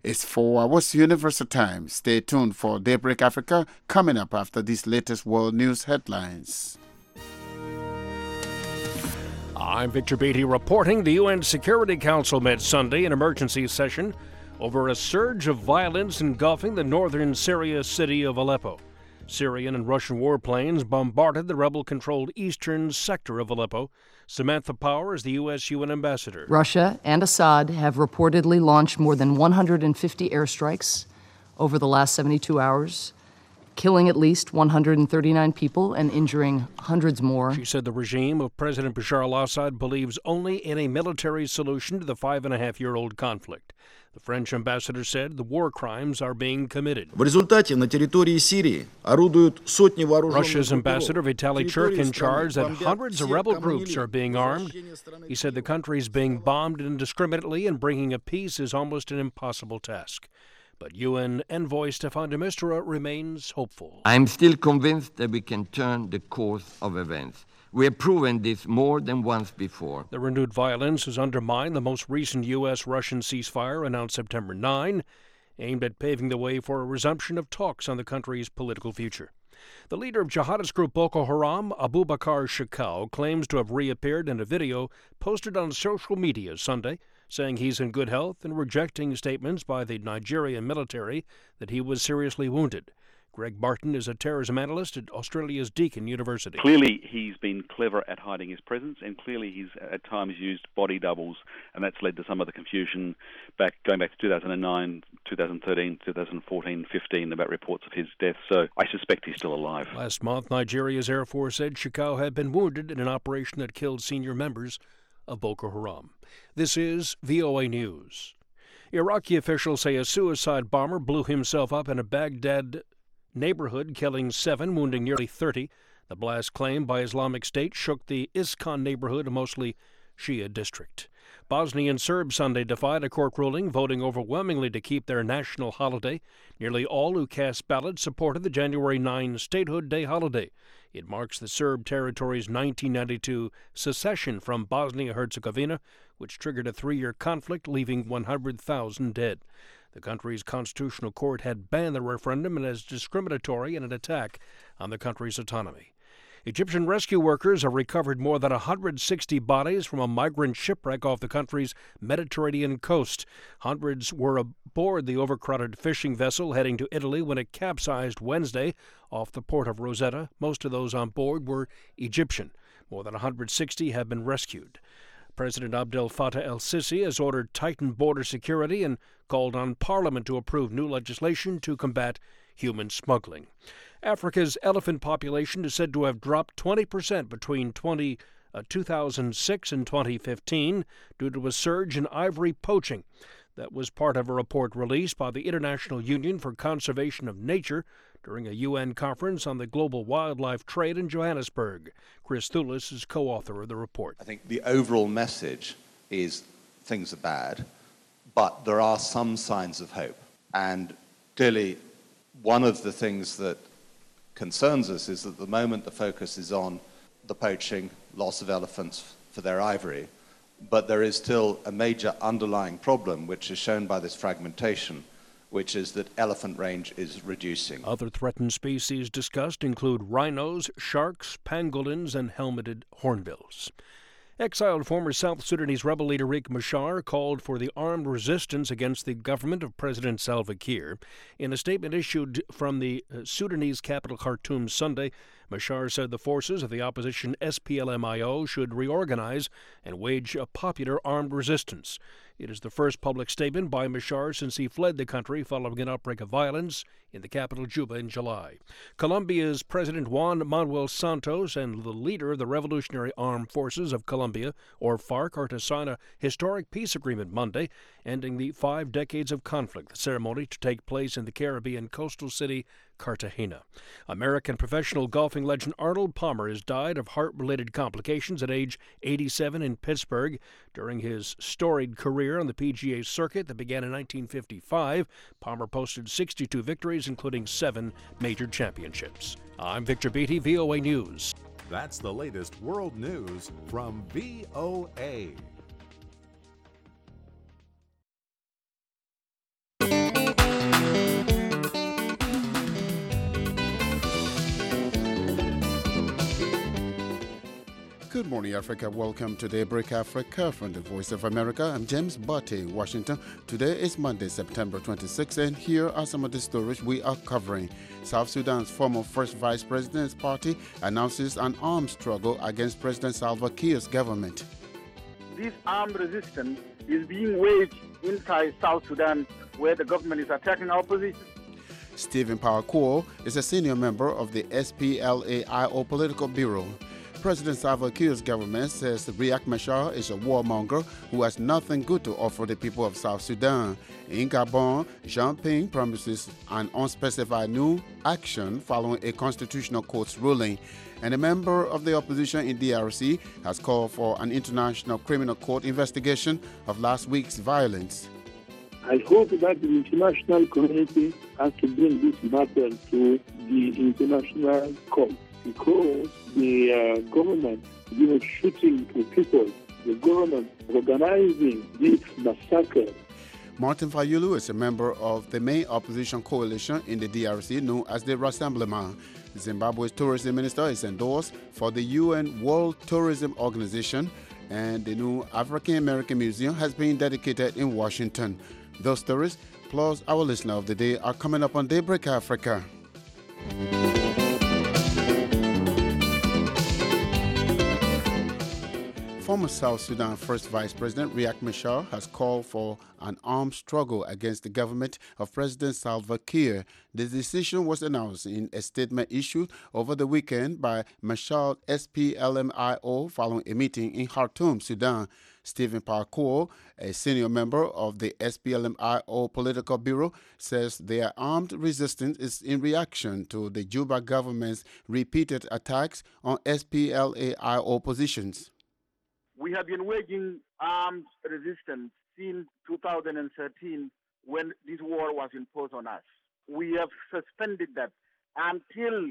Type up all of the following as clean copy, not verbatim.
It's 4 hours Universal Time. Stay tuned for Daybreak Africa coming up after these latest world news headlines. I'm Victor Beatty reporting. The UN Security Council met Sunday in emergency session over a surge of violence engulfing the northern Syria city of Aleppo. Syrian and Russian warplanes bombarded the rebel-controlled eastern sector of Aleppo. Samantha Power is the U.S. UN ambassador. Russia and Assad have reportedly launched more than 150 airstrikes over the last 72 hours, killing at least 139 people and injuring hundreds more. She said the regime of President Bashar al-Assad believes only in a military solution to the 5.5-year-old conflict. The French ambassador said the war crimes are being committed. Russia's ambassador Vitaly Churkin charged that hundreds of rebel groups are being armed. He said the country is being bombed indiscriminately and bringing a peace is almost an impossible task. But UN envoy Staffan de Mistura remains hopeful. I'm still convinced that we can turn the course of events. We have proven this more than once before. The renewed violence has undermined the most recent U.S.-Russian ceasefire announced September 9, aimed at paving the way for a resumption of talks on the country's political future. The leader of jihadist group Boko Haram, Abu Bakr Shekau, claims to have reappeared in a video posted on social media Sunday, saying he's in good health and rejecting statements by the Nigerian military that he was seriously wounded. Greg Barton is a terrorism analyst at Australia's Deakin University. Clearly, he's been clever at hiding his presence, and clearly he's at times used body doubles, and that's led to some of the confusion going back to 2009, 2013, 2014, 15 about reports of his death. So I suspect he's still alive. Last month, Nigeria's Air Force said Shekau had been wounded in an operation that killed senior members of Boko Haram. This is VOA News. Iraqi officials say a suicide bomber blew himself up in a Baghdad neighborhood, killing 7, wounding nearly 30. The blast claimed by Islamic State shook the Iskan neighborhood, a mostly Shia district. Bosnian Serbs Sunday defied a court ruling, voting overwhelmingly to keep their national holiday. Nearly all who cast ballots supported the January 9 Statehood Day holiday. It marks the Serb territory's 1992 secession from Bosnia-Herzegovina, which triggered a 3-year conflict, leaving 100,000 dead. The country's constitutional court had banned the referendum and as discriminatory and an attack on the country's autonomy. Egyptian rescue workers have recovered more than 160 bodies from a migrant shipwreck off the country's Mediterranean coast. Hundreds were aboard the overcrowded fishing vessel heading to Italy when it capsized Wednesday off the port of Rosetta. Most of those on board were Egyptian. More than 160 have been rescued. President Abdel Fattah el-Sisi has ordered tightened border security and called on Parliament to approve new legislation to combat human smuggling. Africa's elephant population is said to have dropped 20% between 2006 and 2015 due to a surge in ivory poaching. That was part of a report released by the International Union for Conservation of Nature during a UN conference on the global wildlife trade in Johannesburg. Chris Thulis is co-author of the report. I think the overall message is things are bad, but there are some signs of hope. And clearly, one of the things that concerns us is that at the moment the focus is on the poaching, loss of elephants for their ivory, but there is still a major underlying problem, which is shown by this fragmentation, which is that elephant range is reducing. Other threatened species discussed include rhinos, sharks, pangolins, and helmeted hornbills. Exiled former South Sudanese rebel leader Riek Machar called for the armed resistance against the government of President Salva Kiir. In a statement issued from the Sudanese capital Khartoum Sunday, Machar said the forces of the opposition SPLM-IO should reorganize and wage a popular armed resistance. It is the first public statement by Machar since he fled the country following an outbreak of violence in the capital Juba in July. Colombia's President Juan Manuel Santos and the leader of the Revolutionary Armed Forces of Colombia, or FARC, are to sign a historic peace agreement Monday, ending the 5 decades of conflict. The ceremony to take place in the Caribbean coastal city Cartagena. American professional golfing legend Arnold Palmer has died of heart-related complications at age 87 in Pittsburgh. During his storied career on the PGA circuit that began in 1955, Palmer posted 62 victories, including 7 major championships. I'm Victor Beatty, VOA News. That's the latest world news from VOA. Good morning, Africa. Welcome to Daybreak Africa from the Voice of America. I'm James Botte, Washington. Today is Monday, September 26, and here are some of the stories we are covering. South Sudan's former First Vice President's party announces an armed struggle against President Salva Kiir's government. This armed resistance is being waged inside South Sudan, where the government is attacking our position. Stephen Parakuo is a senior member of the SPLA-IO Political Bureau. President Salva Kiir's government says Riek Machar is a warmonger who has nothing good to offer the people of South Sudan. In Gabon, Jean Ping promises an unspecified new action following a constitutional court's ruling. And a member of the opposition in DRC has called for an international criminal court investigation of last week's violence. I hope that the international community has to bring this matter to the international court, because the government, shooting to people, the government organizing this massacre. Martin Fayulu is a member of the main opposition coalition in the DRC known as the Rassemblement. Zimbabwe's tourism minister is endorsed for the UN World Tourism Organization, and the new African American Museum has been dedicated in Washington. Those stories, plus our listener of the day, are coming up on Daybreak Africa. Former South Sudan First Vice President Riek Machar has called for an armed struggle against the government of President Salva Kiir. The decision was announced in a statement issued over the weekend by Machar's SPLM-IO following a meeting in Khartoum, Sudan. Stephen Parakuo, a senior member of the SPLM-IO Political Bureau, says their armed resistance is in reaction to the Juba government's repeated attacks on SPLA-IO positions. We have been waging armed resistance since 2013 when this war was imposed on us. We have suspended that until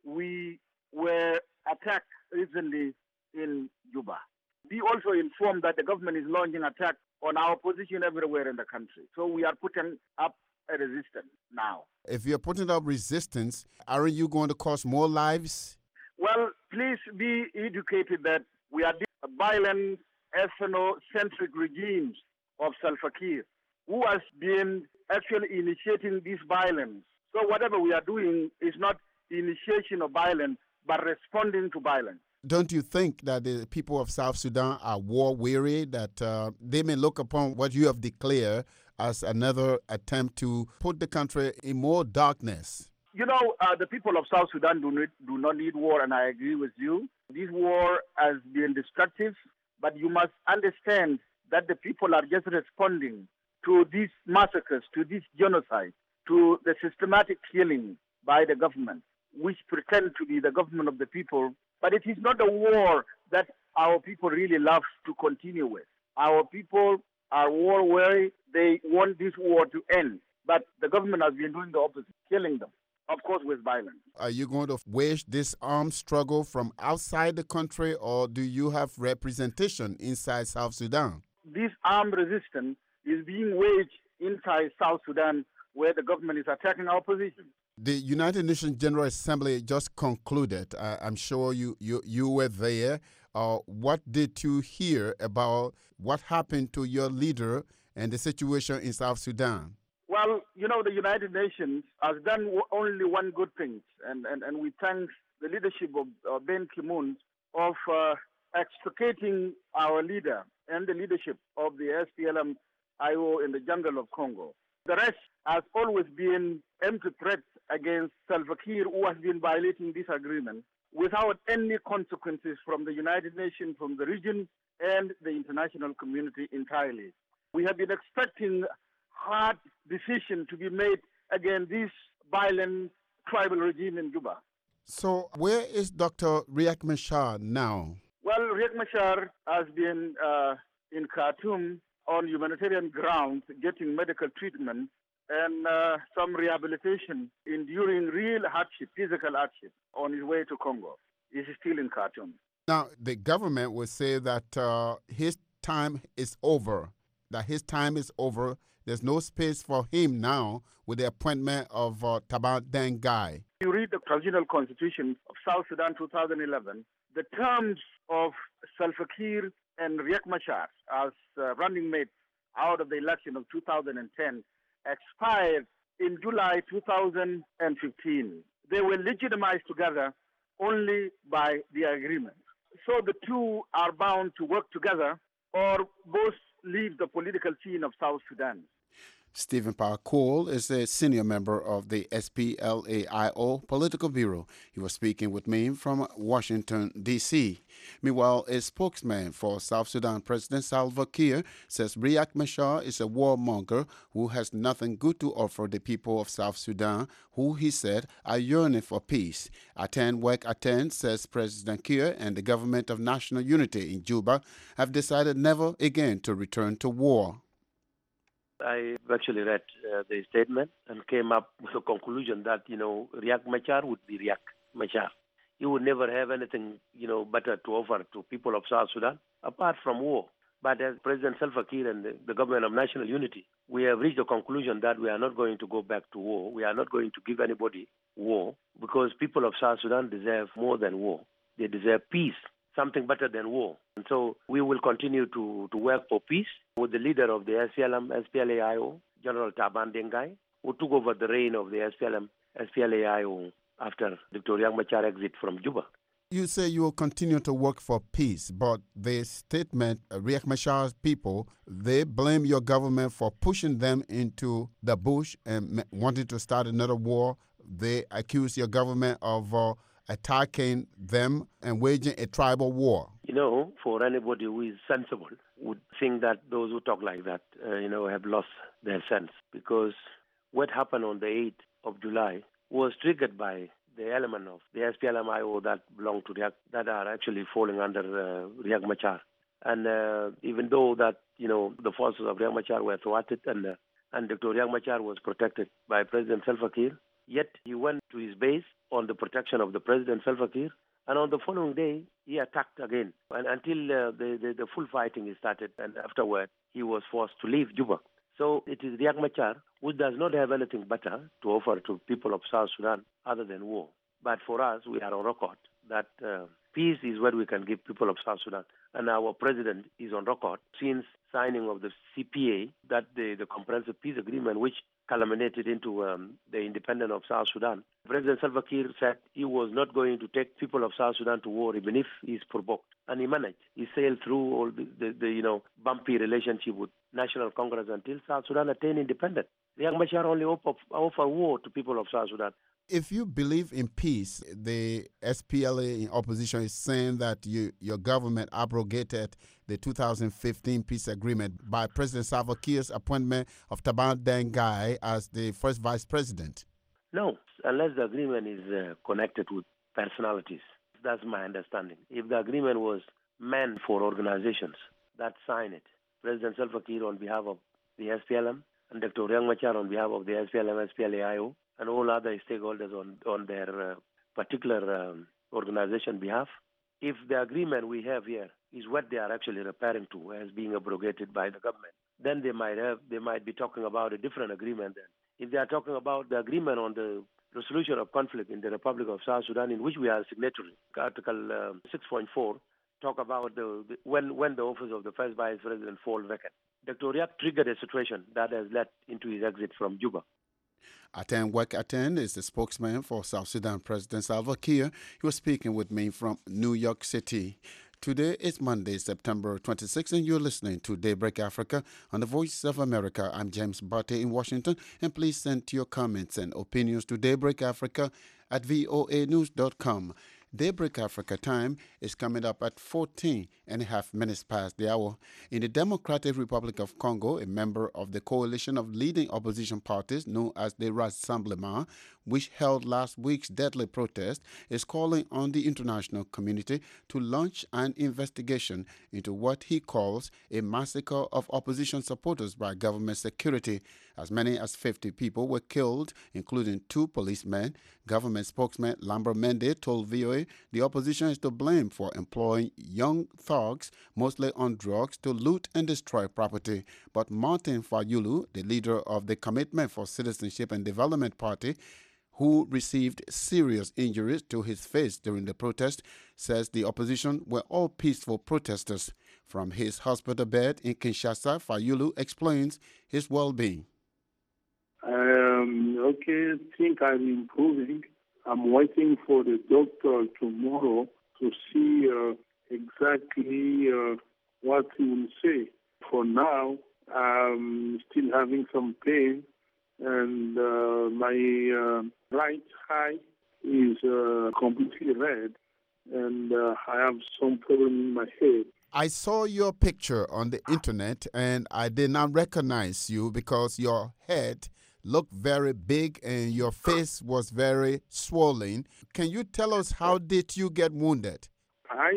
we were attacked recently in Juba. We also informed that the government is launching attacks on our position everywhere in the country. So we are putting up a resistance now. If you're putting up resistance, aren't you going to cost more lives? Well, please be educated that we are violent, ethnocentric regimes of Salva Kiir, who has been actually initiating this violence. So whatever we are doing is not initiation of violence, but responding to violence. Don't you think that the people of South Sudan are war-weary, that they may look upon what you have declared as another attempt to put the country in more darkness? The people of South Sudan do not need war, and I agree with you. This war has been destructive, but you must understand that the people are just responding to these massacres, to this genocide, to the systematic killing by the government, which pretend to be the government of the people. But it is not a war that our people really love to continue with. Our people are war-weary. They want this war to end. But the government has been doing the opposite, killing them, of course, with violence. Are you going to wage this armed struggle from outside the country, or do you have representation inside South Sudan? This armed resistance is being waged inside South Sudan, where the government is attacking our position. The United Nations General Assembly just concluded. I'm sure you were there. What did you hear about what happened to your leader and the situation in South Sudan? Well, the United Nations has done only one good thing, and we thank the leadership of Ben Ki-moon of extricating our leader and the leadership of the SPLM-IO in the jungle of Congo. The rest has always been empty threats against Salva Kiir, who has been violating this agreement without any consequences from the United Nations, from the region, and the international community entirely. We have been expecting hard decision to be made against this violent tribal regime in Juba. So where is Dr. Riek Machar now? Well, Riek Machar has been in Khartoum on humanitarian grounds, getting medical treatment and some rehabilitation, enduring real hardship, physical hardship, on his way to Congo. He's still in Khartoum. Now, the government will say that his time is over, There's no space for him now with the appointment of Taban Deng Gai. You read the Transitional Constitution of South Sudan 2011, the terms of Salva Kiir and Riek Machar as running mates out of the election of 2010 expired in July 2015. They were legitimized together only by the agreement. So the two are bound to work together or both leave the political scene of South Sudan. Stephen Parkour is a senior member of the SPLA-IO Political Bureau. He was speaking with me from Washington, D.C. Meanwhile, a spokesman for South Sudan President Salva Kiir says Riek Machar is a warmonger who has nothing good to offer the people of South Sudan, who, he said, are yearning for peace. Aten Wek Aten says President Kiir and the Government of National Unity in Juba have decided never again to return to war. I actually read the statement and came up with a conclusion that, Riek Machar would be Riek Machar. He would never have anything, better to offer to people of South Sudan apart from war. But as President Salva Kiir and the Government of National Unity, we have reached a conclusion that we are not going to go back to war. We are not going to give anybody war because people of South Sudan deserve more than war. They deserve peace, something better than war. And so we will continue to work for peace with the leader of the SPLA-IO, General Taban Dengai, who took over the reign of the SPLA-IO after Dr. Riek Machar exit from Juba. You say you will continue to work for peace, but the statement, Riek Machar's people, they blame your government for pushing them into the bush and wanting to start another war. They accuse your government of attacking them and waging a tribal war. For anybody who is sensible would think that those who talk like that, have lost their sense. Because what happened on the 8th of July was triggered by the element of the SPLM-IO that belong to Riek, that are actually falling under Riek Machar. And even though that, the forces of Riek Machar were thwarted and Dr. Riek Machar was protected by President Salva Kiir, yet he went to his base on the protection of the President Salva Kiir, and on the following day, he attacked again, and until the full fighting started, and afterward, he was forced to leave Juba. So it is Riek Machar who does not have anything better to offer to people of South Sudan other than war. But for us, we are on record that peace is what we can give people of South Sudan. And our president is on record since signing of the CPA, that the Comprehensive Peace Agreement, which culminated into the independence of South Sudan. President Salva Kiir said he was not going to take people of South Sudan to war even if he's provoked. And he managed. He sailed through all the bumpy relationship with National Congress until South Sudan attained independence. Riek Machar only offer war to people of South Sudan. If you believe in peace, the SPLA in opposition is saying that your government abrogated the 2015 peace agreement by President Salva Kiir's appointment of Taban Dengai as the first vice president. No, unless the agreement is connected with personalities. That's my understanding. If the agreement was meant for organizations that sign it, President Salva Kiir on behalf of the SPLM and Dr. Riek Machar on behalf of the SPLM, SPLA-IO, and all other stakeholders on their particular organization behalf, if the agreement we have here is what they are actually referring to as being abrogated by the government, then they might be talking about a different agreement then. If they are talking about the agreement on the resolution of conflict in the Republic of South Sudan, in which we are signatory, Article 6.4, talk about when the office of the first vice president falls vacant. Dr. Riek triggered a situation that has led into his exit from Juba. Aten Wek Aten is the spokesman for South Sudan President Salva Kiir. He was speaking with me from New York City. Today is Monday, September 26, and you're listening to Daybreak Africa on the Voice of America. I'm James Barty in Washington, and please send your comments and opinions to Daybreak Africa at voanews.com. Daybreak Africa time is coming up at 14 and a half minutes past the hour. In the Democratic Republic of Congo, a member of the coalition of leading opposition parties known as the Rassemblement, which held last week's deadly protest, is calling on the international community to launch an investigation into what he calls a massacre of opposition supporters by government security. As many as 50 people were killed, including 2 policemen. Government spokesman Lambert Mende told VOA the opposition is to blame for employing young thugs, mostly on drugs, to loot and destroy property. But Martin Fayulu, the leader of the Commitment for Citizenship and Development Party, who received serious injuries to his face during the protest, says the opposition were all peaceful protesters. From his hospital bed in Kinshasa, Fayulu explains his well-being. Okay, I think I'm improving. I'm waiting for the doctor tomorrow to see exactly what he will say. For now, I'm still having some pain, and my right eye is completely red, and I have some problem in my head. I saw your picture on the internet, and I did not recognize you because your head looked very big and your face was very swollen. Can you tell us how did you get wounded? I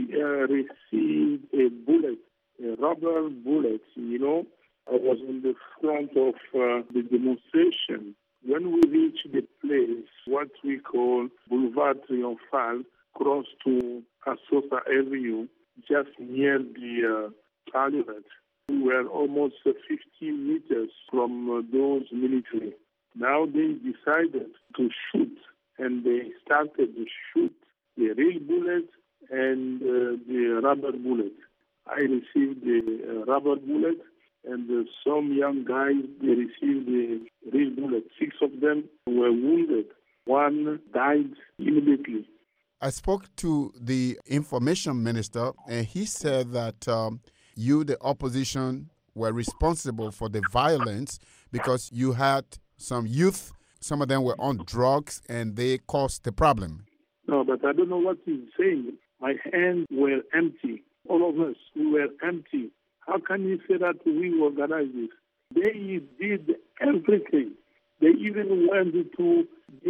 received a bullet, a rubber bullet, you know. I was in the front of the demonstration. When we reached the place, what we call Boulevard Triomphal, cross to Asosa Avenue, just near the Parliament. We were almost 15 meters from those military. Now they decided to shoot, and they started to shoot the real bullet and the rubber bullet. I received the rubber bullet, and some young guys, they received the real bullet. 6 of them were wounded. One died immediately. I spoke to the information minister, and he said that you, the opposition, were responsible for the violence because you had some youth, some of them were on drugs, and they caused the problem. No, but I don't know what he's saying. My hands were empty. All of us, we were empty. How can you say that we organized this? They did everything. They even went to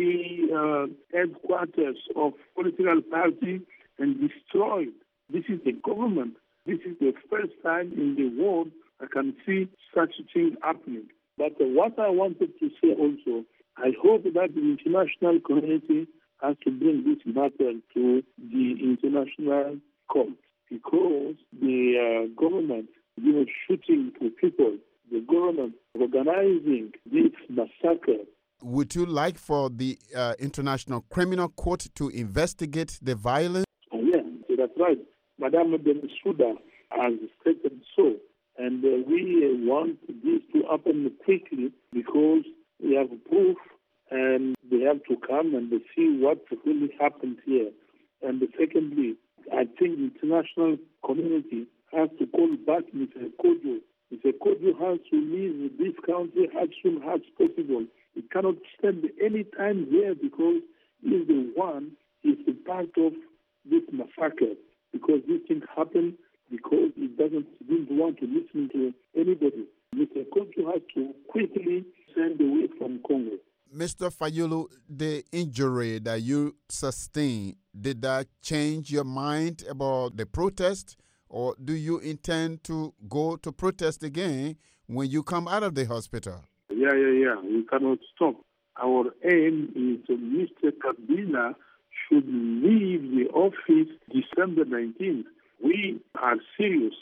the headquarters of political party and destroyed. This is the government. This is the first time in the world I can see such a thing happening. But what I wanted to say also, I hope that the international community has to bring this matter to the international court because the government, shooting to people, the government organizing this massacre. Would you like for the International Criminal Court to investigate the violence? Yeah, that's right. Madame Bensouda has stated so. And we want this to happen quickly because we have proof and they have to come and see what really happened here. And secondly, I think the international community has to call back Mr. Kodjo. Mr. Kodjo has to leave this country as soon as possible. He cannot spend any time here because he is the one, he is a part of this massacre. Because this thing happened because he didn't want to listen to anybody. Mr. Kodjo has to quickly send away from Congo. Mr. Fayulu, the injury that you sustained, did that change your mind about the protest? Or do you intend to go to protest again when you come out of the hospital? Yeah. We cannot stop. Our aim is Mr. Kabila should leave the office December 19th. We are serious.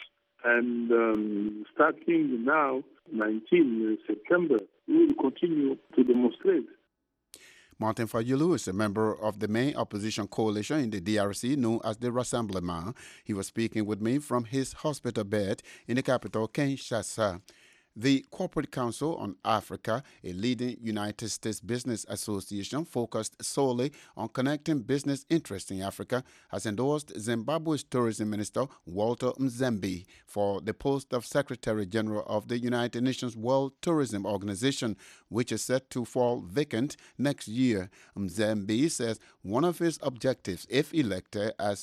And starting now, 19 September, we will continue to demonstrate. Martin Fayulu is a member of the main opposition coalition in the DRC known as the Rassemblement. He was speaking with me from his hospital bed in the capital, Kinshasa. The Corporate Council on Africa, a leading United States business association focused solely on connecting business interests in Africa, has endorsed Zimbabwe's tourism minister Walter Mzembe for the post of Secretary General of the United Nations World Tourism Organization, which is set to fall vacant next year. Mzembe says one of his objectives, if elected as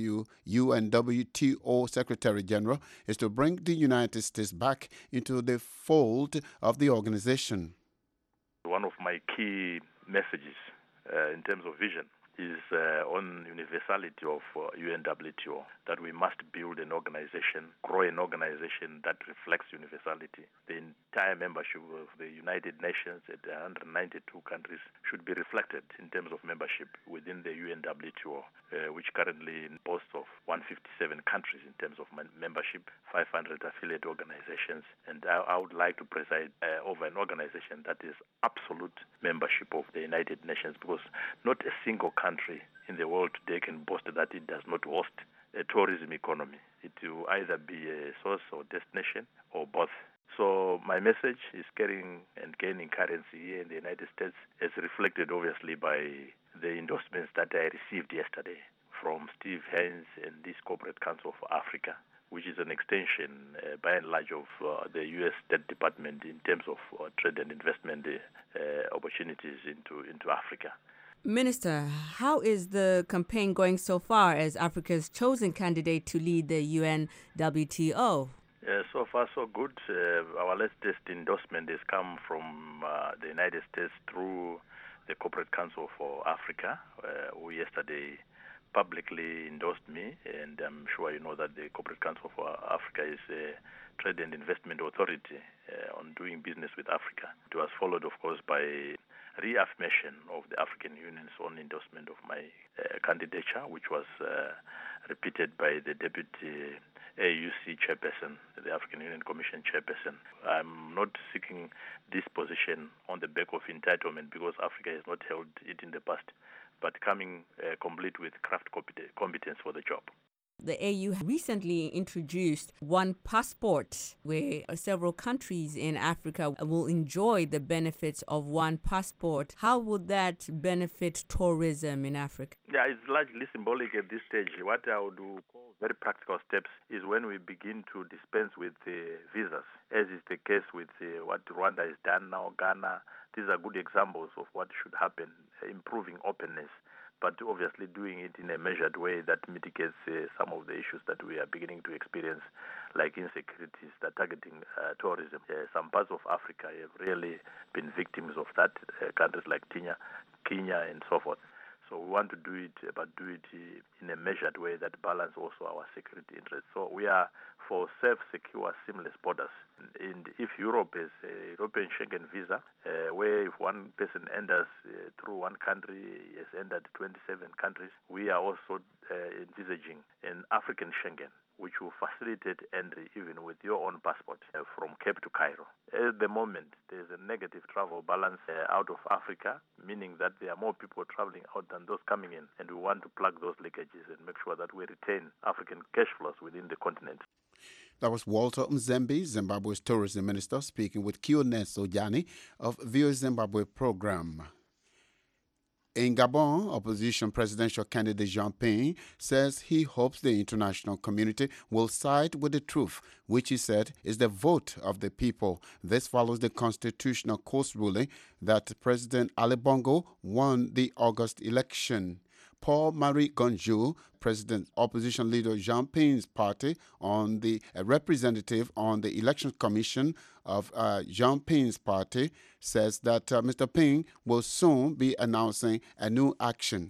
UNWTO Secretary General, is to bring the United States back into the fold of the organization. One of my key messages in terms of vision is on universality of UNWTO, that we must build an organization, grow an organization that reflects universality. The entire membership of the United Nations at 192 countries should be reflected in terms of membership within the UNWTO, which currently boasts of 157 countries in terms of membership, 500 affiliate organizations, and I would like to preside over an organization that is absolute membership of the United Nations, because not a single country in the world today can boast that it does not host a tourism economy. It will either be a source or destination or both. So my message is carrying and gaining currency here in the United States, as reflected obviously by the endorsements that I received yesterday from Steve Haynes and this Corporate Council for Africa, which is an extension by and large of the U.S. State Department in terms of trade and investment opportunities into Africa. Minister, how is the campaign going so far as Africa's chosen candidate to lead the UN WTO? So far, so good. Our latest endorsement has come from the United States through the Corporate Council for Africa, who yesterday publicly endorsed me, and I'm sure you know that the Corporate Council for Africa is a trade and investment authority on doing business with Africa. It was followed, of course, by reaffirmation of the African Union's own endorsement of my candidature, which was repeated by the Deputy AUC Chairperson, the African Union Commission Chairperson. I'm not seeking this position on the back of entitlement, because Africa has not held it in the past, but coming complete with craft competence for the job. The AU recently introduced one passport, where several countries in Africa will enjoy the benefits of one passport. How would that benefit tourism in Africa? Yeah, it's largely symbolic at this stage. What I would call very practical steps is when we begin to dispense with visas, as is the case with what Rwanda has done now, Ghana. These are good examples of what should happen, improving openness, but obviously doing it in a measured way that mitigates some of the issues that we are beginning to experience, like insecurities that are targeting tourism. Some parts of Africa have really been victims of that, countries like Kenya, and so forth. So we want to do it, but do it in a measured way that balance also our security interests. So we are for safe, secure, seamless borders. And if Europe has a European Schengen visa, where if one person enters through one country, he has entered 27 countries, we are also envisaging an African Schengen, which will facilitate entry even with your own passport from Cape to Cairo. At the moment, there's a negative travel balance out of Africa, meaning that there are more people traveling out than those coming in, and we want to plug those leakages and make sure that we retain African cash flows within the continent. That was Walter Mzembe, Zimbabwe's tourism minister, speaking with Kiones Ojani of VOA Zimbabwe program. In Gabon, opposition presidential candidate Jean Ping says he hopes the international community will side with the truth, which he said is the vote of the people. This follows the Constitutional Court's ruling that President Ali Bongo won the August election. Paul-Marie Gonjou, President opposition leader Jean Ping's party, on the representative on the Election Commission of Jean Ping's party, says that Mr. Ping will soon be announcing a new action.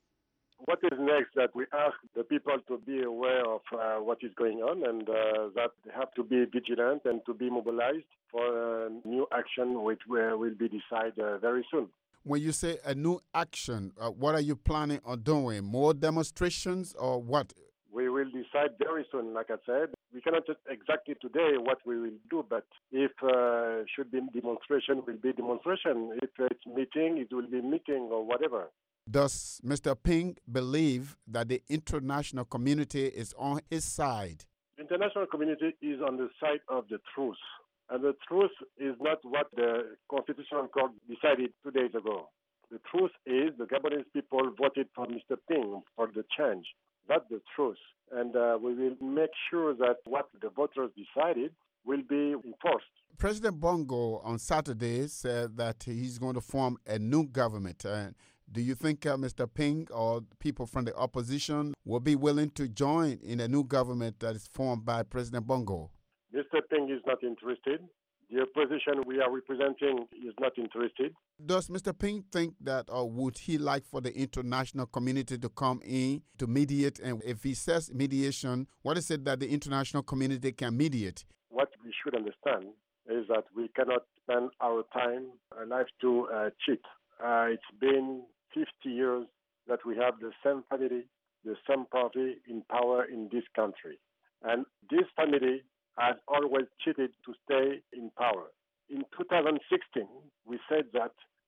What is next? That we ask the people to be aware of what is going on, and that they have to be vigilant and to be mobilized for a new action which will be decided very soon. When you say a new action, what are you planning on doing? More demonstrations or what? We will decide very soon, like I said. We cannot just exactly today what we will do, but if should be demonstration, will be demonstration. If it's meeting, it will be meeting or whatever. Does Mr. Ping believe that the international community is on his side? The international community is on the side of the truth. And the truth is not what the Constitutional Court decided 2 days ago. The truth is the Gabonese people voted for Mr. Ping for the change. That's the truth. And we will make sure that what the voters decided will be enforced. President Bongo on Saturday said that he's going to form a new government. Do you think Mr. Ping or people from the opposition will be willing to join in a new government that is formed by President Bongo? Mr. Ping is not interested. The opposition we are representing is not interested. Does Mr. Ping think that, or would he like for the international community to come in to mediate? And if he says mediation, what is it that the international community can mediate? What we should understand is that we cannot spend our time, our life to cheat. It's been 50 years that we have the same family, the same party in power in this country. And this family has always cheated to stay in power. In 2016, we said that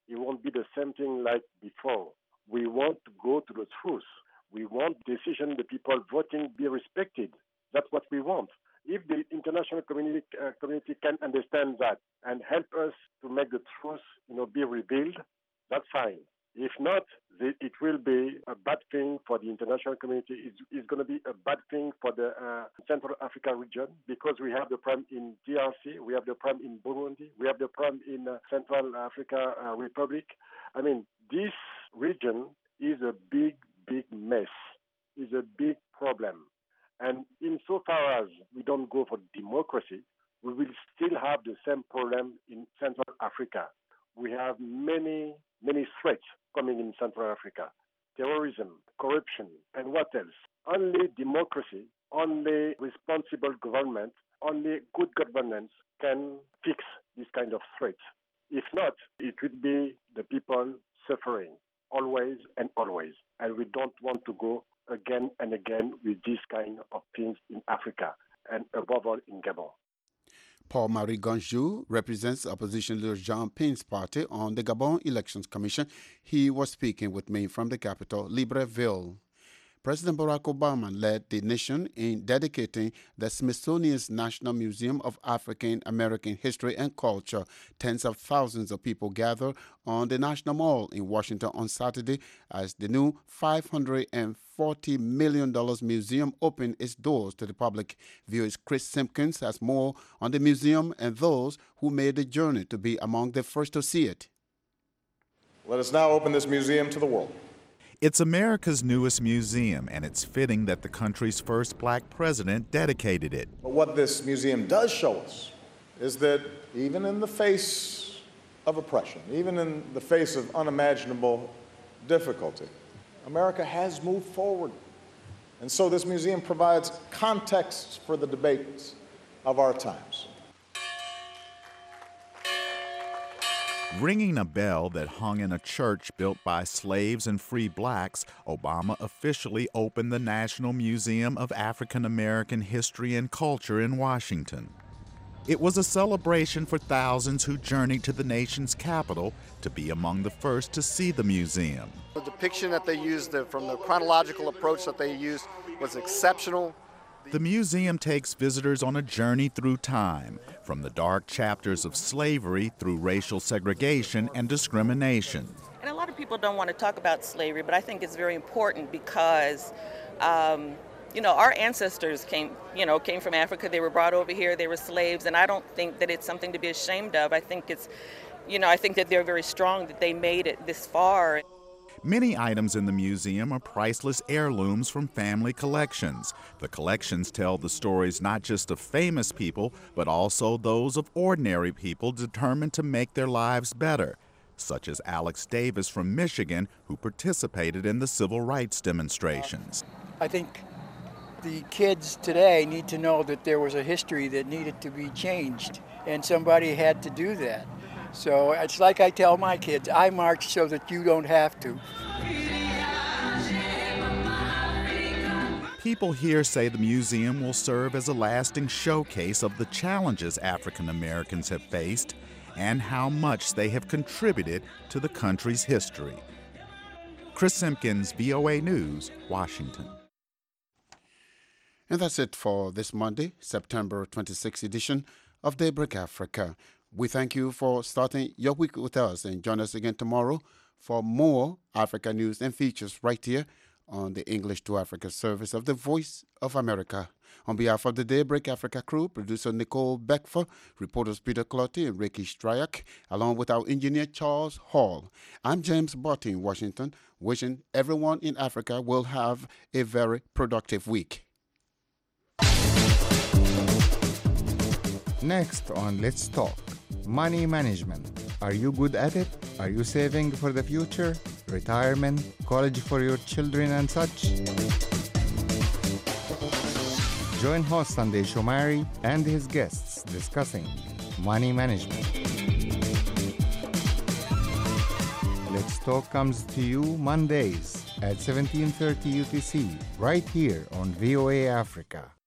it won't be the same thing like before. We want to go to the truth. We want decision the people voting be respected. That's what we want. If the international community can understand that and help us to make the truth, be revealed, that's fine. If not, it will be a bad thing for the international community. It's going to be a bad thing for the Central Africa region, because we have the problem in DRC, we have the problem in Burundi, we have the problem in Central Africa Republic. I mean, this region is a big, big mess, is a big problem. And insofar as we don't go for democracy, we will still have the same problem in Central Africa. We have many, many threats coming in Central Africa. Terrorism, corruption, and what else? Only democracy, only responsible government, only good governance can fix this kind of threats. If not, it would be the people suffering always and always. And we don't want to go again and again with this kind of things in Africa, and above all in Gabon. Paul-Marie Gonjou represents opposition leader Jean Pin's party on the Gabon Elections Commission. He was speaking with me from the capital, Libreville. President Barack Obama led the nation in dedicating the Smithsonian's National Museum of African American History and Culture. Tens of thousands of people gathered on the National Mall in Washington on Saturday as the new $540 million museum opened its doors to the public. VOA's Chris Simpkins has more on the museum and those who made the journey to be among the first to see it. Let us now open this museum to the world. It's America's newest museum, and it's fitting that the country's first black president dedicated it. But what this museum does show us is that even in the face of oppression, even in the face of unimaginable difficulty, America has moved forward. And so this museum provides context for the debates of our times. Ringing a bell that hung in a church built by slaves and free blacks, Obama officially opened the National Museum of African American History and Culture in Washington. It was a celebration for thousands who journeyed to the nation's capital to be among the first to see the museum. The depiction that they used, from the chronological approach that they used, was exceptional. The museum takes visitors on a journey through time, from the dark chapters of slavery through racial segregation and discrimination. And a lot of people don't want to talk about slavery, but I think it's very important because, our ancestors came from Africa. They were brought over here. They were slaves, and I don't think that it's something to be ashamed of. I think I think that they're very strong that they made it this far. Many items in the museum are priceless heirlooms from family collections. The collections tell the stories not just of famous people, but also those of ordinary people determined to make their lives better, such as Alex Davis from Michigan, who participated in the civil rights demonstrations. I think the kids today need to know that there was a history that needed to be changed, and somebody had to do that. So it's like I tell my kids, I march so that you don't have to. People here say the museum will serve as a lasting showcase of the challenges African Americans have faced and how much they have contributed to the country's history. Chris Simpkins, VOA News, Washington. And that's it for this Monday, September 26th edition of Daybreak Africa. We thank you for starting your week with us, and join us again tomorrow for more Africa news and features right here on the English to Africa service of the Voice of America. On behalf of the Daybreak Africa crew, producer Nicole Beckfer, reporters Peter Clottey and Ricky Stryak, along with our engineer Charles Hall, I'm James Botti in Washington, wishing everyone in Africa will have a very productive week. Next on Let's Talk, money management. Are you good at it? Are you saving for the future? Retirement? College for your children and such? Join host Sunday Shomari and his guests discussing money management. Let's Talk comes to you Mondays at 17:30 UTC, right here on VOA Africa.